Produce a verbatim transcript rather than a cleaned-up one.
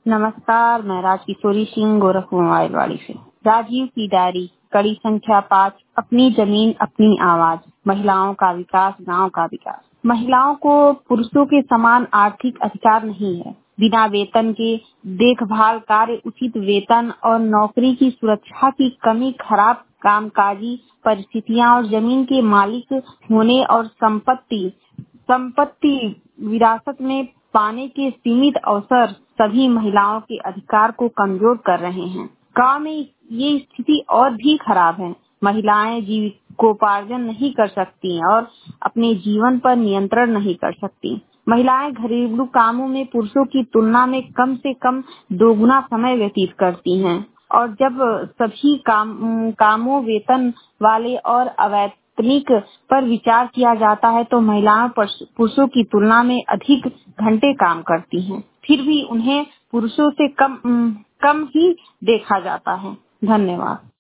नमस्कार, मैं राजकिशोरी सिंह गोरखपुर मोबाइलवाड़ी से। राजीव की डायरी कड़ी संख्या पाँच, अपनी जमीन अपनी आवाज, महिलाओं का विकास गांव का विकास। महिलाओं को पुरुषों के समान आर्थिक अधिकार नहीं है। बिना वेतन के देखभाल कार्य, उचित वेतन और नौकरी की सुरक्षा की कमी, खराब कामकाजी परिस्थितियां और जमीन के मालिक होने और संपत्ति संपत्ति विरासत में पाने के सीमित अवसर सभी महिलाओं के अधिकार को कमजोर कर रहे हैं। गांव में ये स्थिति और भी खराब है। महिलाएं जीविकोपार्जन नहीं कर सकती और अपने जीवन पर नियंत्रण नहीं कर सकती। महिलाएं घरेलू कामों में पुरुषों की तुलना में कम से कम दोगुना समय व्यतीत करती हैं और जब सभी काम कामों वेतन वाले और अवैतनिक पर विचार किया जाता है तो महिलाएं पुरुषों की तुलना में अधिक घंटे काम करती हैं। फिर भी उन्हें पुरुषों से कम कम ही देखा जाता है। धन्यवाद।